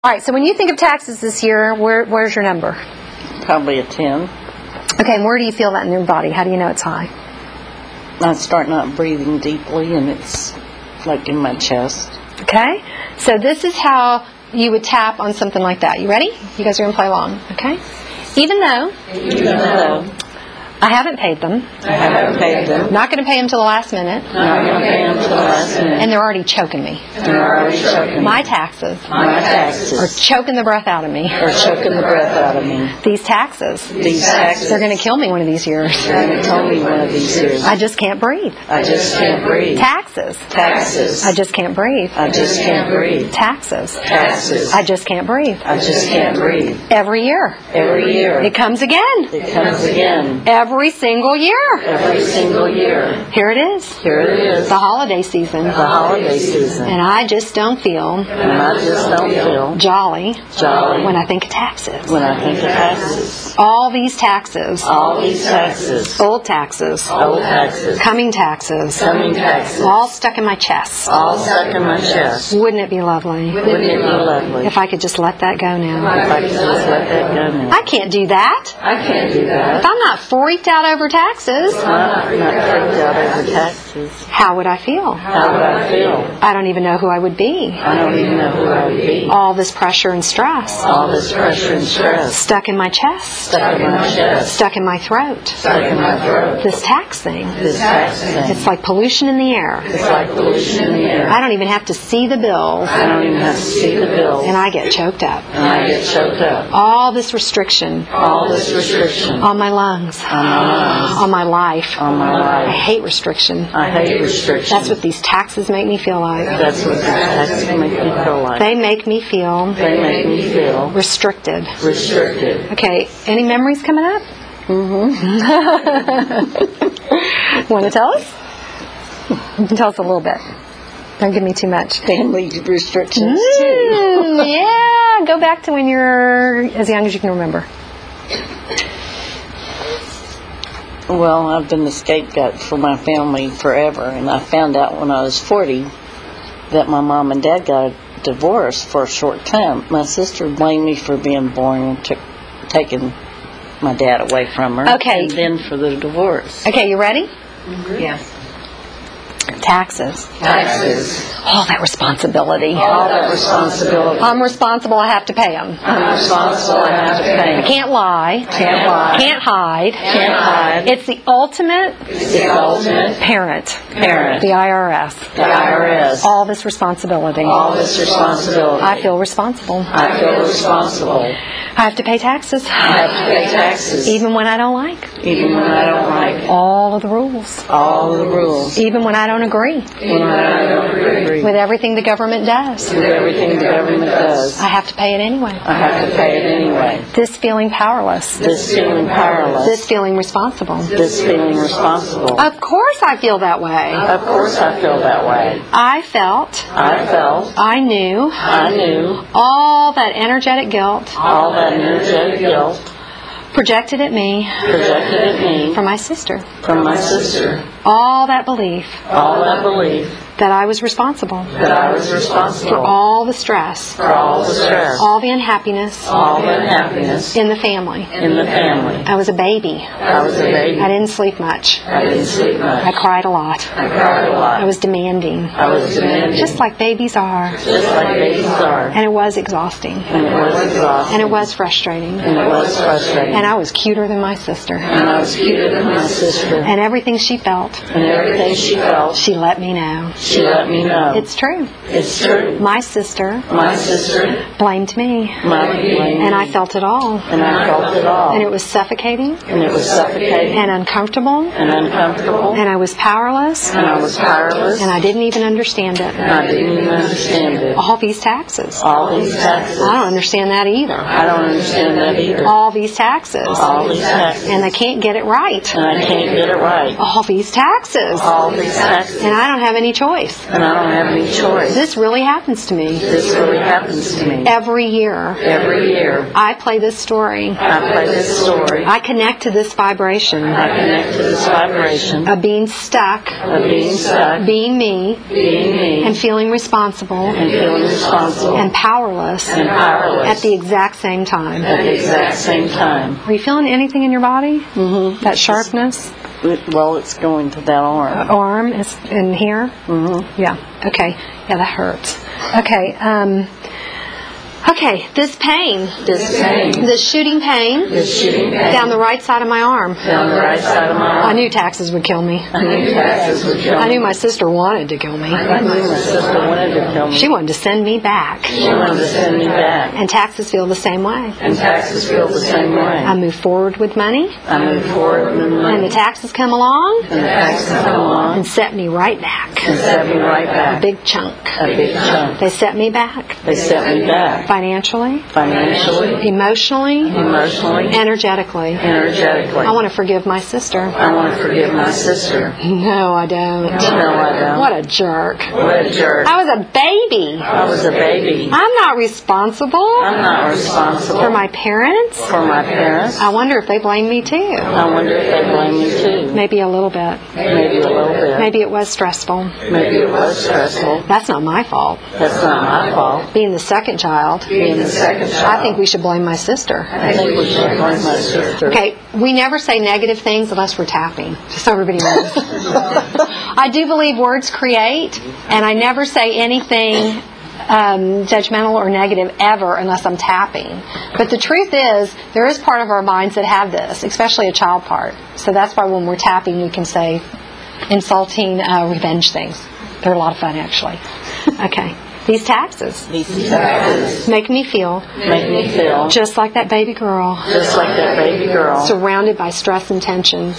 All right, so when you think of taxes this year, where's your number? Probably a 10. Okay, and where do you feel that in your body? How do you know it's high? I start not breathing deeply, and it's like in my chest. Okay, so this is how you would tap on something like that. You ready? You guys are going to play along, okay? Even though I haven't paid them. Not going to pay them till the last minute. And they're already choking me. My taxes are choking the breath out of me. These taxes. They're going to kill me one of these years. I just can't breathe. Taxes. I just can't breathe. Taxes. I just can't breathe. Every year. It comes again. Every single year. Here it is. The holiday season. And I just don't feel jolly when I think of taxes. All these taxes. Old taxes. Coming taxes. All stuck in my chest. Wouldn't it be lovely? If I could just let that go now. I can't do that. If I'm not freaked out over taxes, how would I feel? I don't even know who I would be. All this pressure and stress. Stuck in my chest. Stuck in my throat. This tax thing. It's like pollution in the air. I don't even have to see the bills. And I get choked up. All this restriction. On my lungs. On my life. I hate restriction. That's what these taxes make me feel like. They make me feel restricted. Okay, any memories coming up? Want to tell us? You can tell us a little bit. Don't give me too much. Family restrictions yeah, go back to when you're as young as you can remember. Well, I've been the scapegoat for my family forever, and I found out when I was 40 that my mom and dad got a divorce for a short time. My sister blamed me for being born and taking my dad away from her. Okay. And then for the divorce. Okay, you ready? Yes. Taxes. All that responsibility. I'm responsible, I have to pay them. I can't lie. Can't hide. It's the ultimate parent. The IRS. All this responsibility. I feel responsible. I have to pay taxes. Even when I don't like. All of the rules. Even when I don't agree. With everything the government does. I have to pay it anyway. This feeling powerless. This feeling responsible. Of course I feel that way. I felt. I knew. All that energetic guilt. Projected at me from my sister. All that belief that I was responsible for all the stress, all the unhappiness in the family. I was a baby. I didn't sleep much. I cried a lot. I was demanding. Just like babies are. And it was exhausting. And it was frustrating. And I was cuter than my sister. And everything she felt, she let me know. It's true. My sister blamed me. And I felt it all. And it was suffocating. And uncomfortable. And I was powerless. And I didn't even understand it. All these taxes. I don't understand that either. All these taxes. And I can't get it right. All these taxes. And I don't have any choice. choice. And I don't have any choice. This really happens to me. This really happens to me. Every year. Every year. I play this story. I play this story. I connect to this vibration. I connect to this vibration. Of being stuck. Of being stuck. Being me. Being me. And feeling responsible. And feeling responsible. And powerless. And powerless. At the exact same time. At the exact same time. Are you feeling anything in your body? Mm-hmm. That sharpness? Well, it's going to that arm. Arm is in here? Mm-hmm. Yeah. Okay. Yeah, that hurts. Okay. Okay, this pain. This shooting pain. Down the right side of my arm. I knew taxes would kill me. I knew my sister wanted to kill me. She wanted to send me back. And taxes feel the same way. I move forward with money. And the taxes come along. And set me right back. A big chunk. They set me back. Financially, emotionally, energetically. I want to forgive my sister. No, I don't. What a jerk. I was a baby. I'm not responsible. For my parents. I wonder if they blame me too. Maybe a little bit. Maybe it was stressful. That's not my fault. Being the second child. I think we should blame my sister. Okay, we never say negative things unless we're tapping, just so everybody knows. I do believe words create, and I never say anything judgmental or negative ever unless I'm tapping. But the truth is, there is part of our minds that have this, especially a child part. So that's why when we're tapping, we can say insulting, revenge things. They're a lot of fun, actually. Okay. These taxes make me feel just like that baby girl. Surrounded by stress and tension.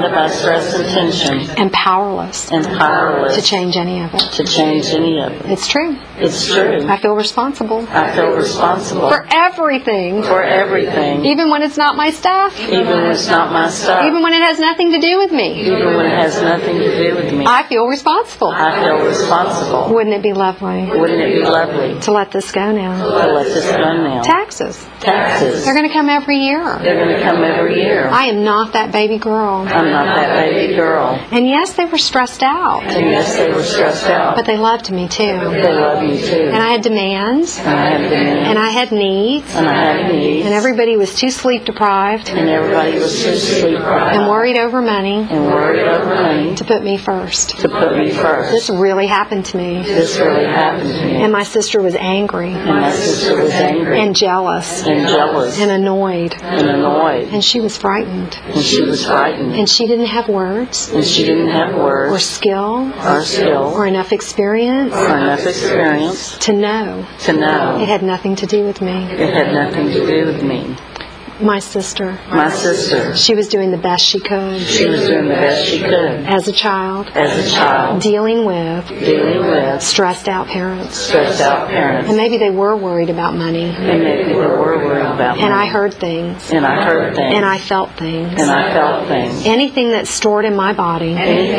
And powerless. To change any of it. It's true. I feel responsible. For everything. Even when it's not my stuff. Even when it has nothing to do with me. I feel responsible. Wouldn't it be lovely? To let this go now. Taxes. They're going to come every year. I am not that baby girl. And yes, they were stressed out. But they loved me too. And I had demands. And I had needs. And everybody was too sleep deprived. And worried over money. To put me first. This really happened to me. And my sister was angry. And jealous. And annoyed. And she was frightened. And she didn't have words. Or skill. Or enough experience. To know. It had nothing to do with me. My sister. She was doing the best she could. As a child. Dealing with stressed out parents. And maybe they were worried about money. And I heard things. And I felt things. Anything that's stored in my body.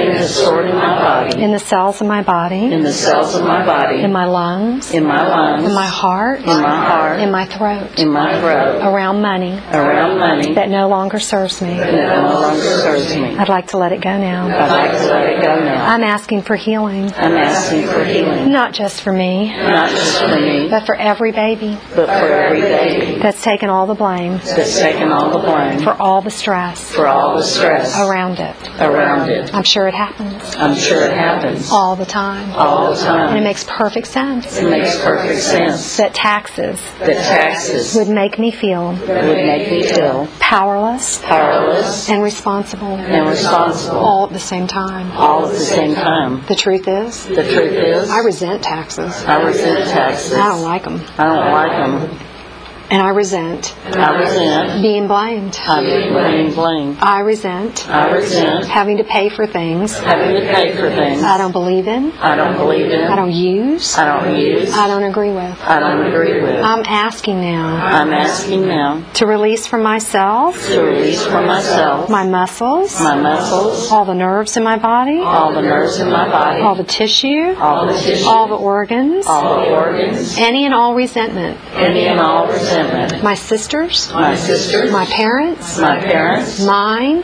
In the cells of my body. In my lungs. In my heart. In my throat. Around money. That no longer serves me. I'd like to let it go now. I'm asking for healing. Not just for me. But for every baby. That's taken all the blame. For all the stress. Around it. I'm sure it happens. All the time. And it makes perfect sense. That taxes. Would make me feel powerless and responsible all at the same time. The truth is I resent taxes. I don't like them. And I resent being blamed. I resent having to pay for things I don't believe in. I don't use. I don't agree with. I'm asking now to release from myself my muscles, all the nerves in my body, all the tissue, all the organs, any and all resentment. My sisters, my parents, mine,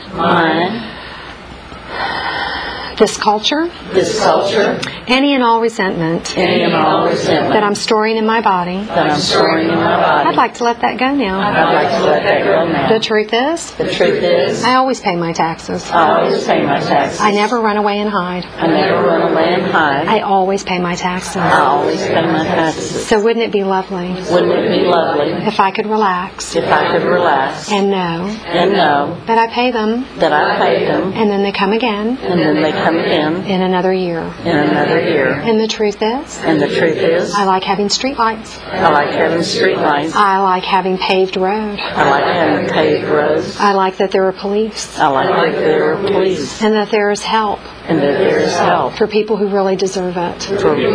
this culture, any and all resentment that I'm storing in my body. I'd like to let that go now. The truth is, I always pay my taxes. I never run away and hide. I always pay my taxes. So wouldn't it be lovely if I could relax and know that I pay them and then they come again in another year. And the truth is, I like having street lights. I like having paved road. I like that there are police. And that there is help. For people who really deserve it.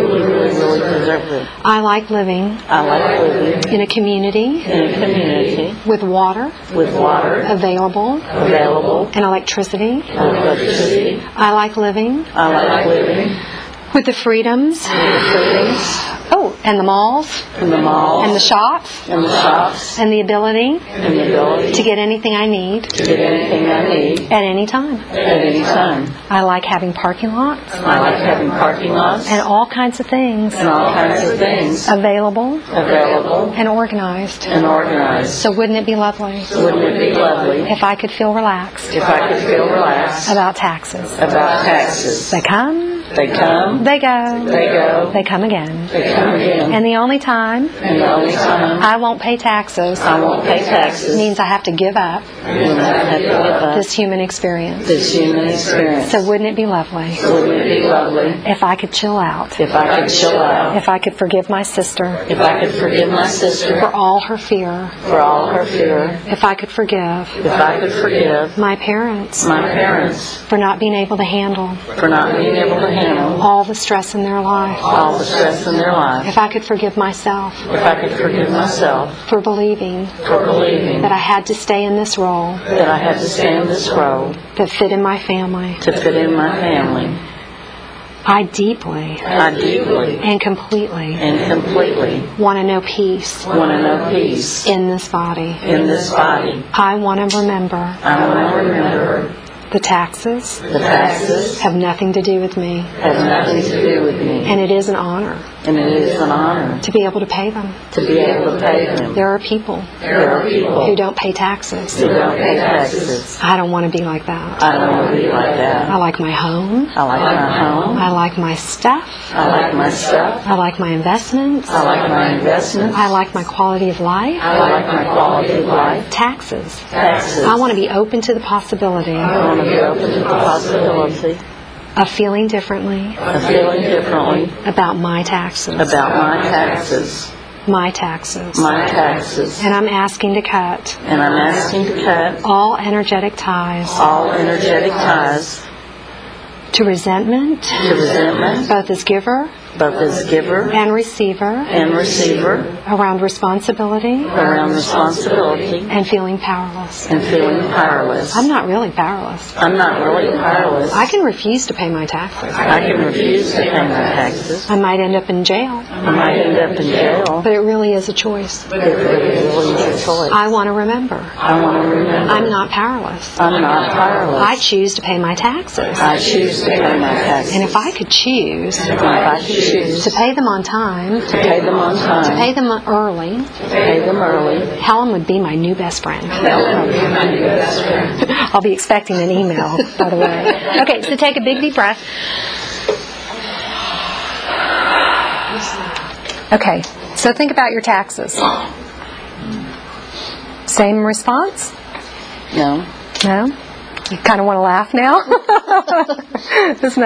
I like living in a community with water available and electricity. I like living with the freedoms. And the malls, and the shops, and the ability to get anything I need at any time. I like having parking lots, and all kinds of things available and organized. So wouldn't it be lovely if I could feel relaxed about taxes? They come, they go, they come again. And the only time I won't pay taxes means I have to give up this human experience. So wouldn't it be lovely if I could chill out? If I could forgive my sister for all her fear. If I could forgive my parents for not being able to handle all the stress in their life. If I could forgive myself for believing that I had to stay in this role that fit in my family. I deeply and completely want to know peace in this body. I want to remember the taxes have nothing to do with me. And it is an honor to be able to pay them. There are people who don't pay taxes. I don't want to be like that. I like my home. I like my stuff. I like my investments. I like my quality of life. Taxes. I want to be open to the possibility of feeling differently about my taxes. My taxes. And I'm asking to cut all energetic ties to resentment, both as giver and receiver, around responsibility and feeling powerless. I'm not really powerless. I can refuse to pay my taxes. I might end up in jail. But it really is a choice. I want to remember. I'm not powerless. I choose to pay my taxes. And if I could choose to pay them on time, to pay them early, Helen would be my new best friend. I'll be expecting an email, by the way. Okay, so take a big deep breath. Okay, so think about your taxes. Same response? No? You kind of want to laugh now? This